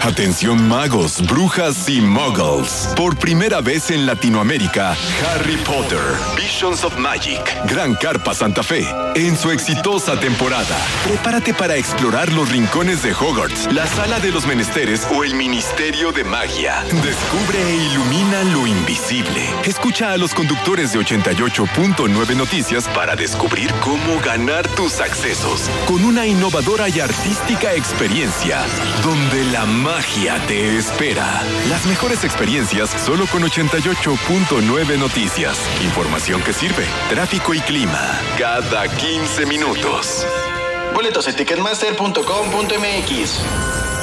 Atención magos, brujas y muggles. Por primera vez en Latinoamérica, Harry Potter, Visions of Magic, Gran Carpa Santa Fe, en su exitosa temporada. Prepárate para explorar los rincones de Hogwarts, la Sala de los Menesteres o el Ministerio de Magia. Descubre e ilumina lo invisible. Escucha a los conductores de 88.9 Noticias para descubrir cómo ganar tus accesos con una innovadora y artística experiencia donde la magia te espera. Las mejores experiencias solo con 88.9 Noticias. Información que sirve. Tráfico y clima cada 15 minutos. Boletos en ticketmaster.com.mx.